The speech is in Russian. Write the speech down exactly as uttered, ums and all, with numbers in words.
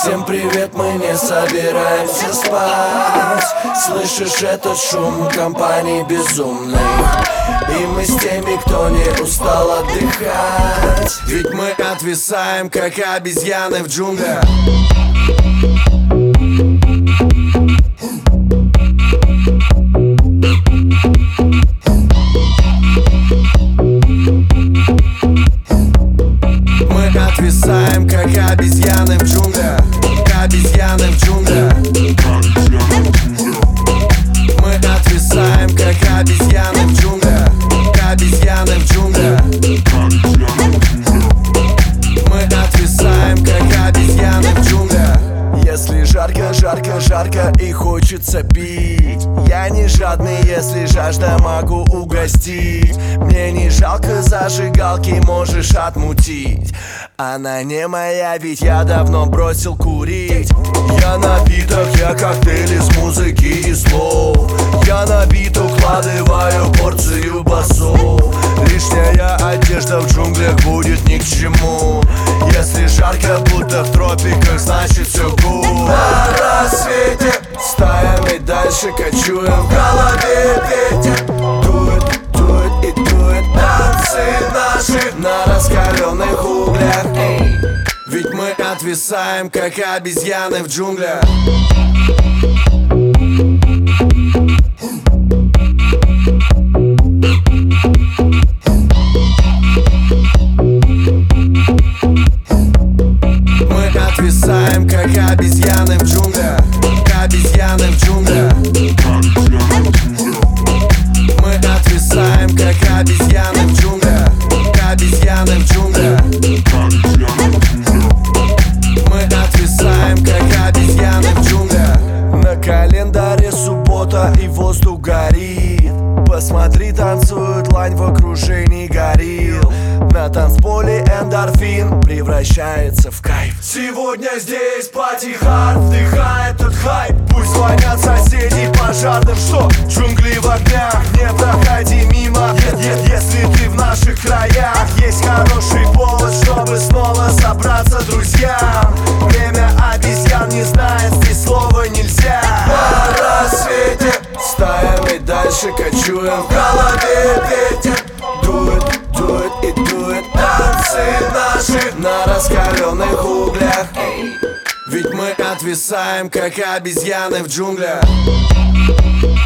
Всем привет, мы не собираемся спать. Слышишь этот шум компании безумных, и мы с теми, кто не устал отдыхать. Ведь мы отвисаем, как обезьяны в джунглях. Мы отвисаем, как обезьяны в джунглях. Обезьяны в джунглях. Мы отвисаем, как обезьяны в джунглях. Обезьяны в джунглях. Мы отвисаем, как обезьяны в джунглях. Если жарко, жарко, жарко и хочется пить, я не жадный, если жажда, могу угостить. Мне не жалко зажигалки, можешь отмутить. Она не моя, ведь я давно бросил курить. Я напиток, я коктейль из музыки и слов. Я набит, укладываю порцию басов. Лишняя одежда в джунглях будет ни к чему. Если жарко, будто в тропиках, значит все гуд. На рассвете стаями дальше кочуем. В голове ветер дует, дует и дует. Танцы наши на раскаленных углях. Ведь мы отвисаем, как обезьяны в джунглях. Мы отвисаем, как обезьяны в джунглях. Обезьяны в джунглях. Мы отвисаем, как обезьяны в джунглях. Обезьяны в джунглях. Мы отвисаем, как обезьяны в джунглях. На календаре суббота и воздух горит. Посмотри, танцует лань в окружении горилл. На танцполе эндорфин превращается в кайф. Сегодня здесь пати-хард, вдыхай этот хайп. Пусть звонят соседи пожарным, что джунгли в огнях. Не проходи мимо, если ты в наших краях. Есть хороший повод, чтобы снова собраться друзьям. Время обезьян не знает, здесь слова нельзя. На рассвете стаями дальше кочуем. В голове ветер дует, дует и дует. Танцы наши на раскаленных углях. Ведь мы отвисаем, как обезьяны в джунглях.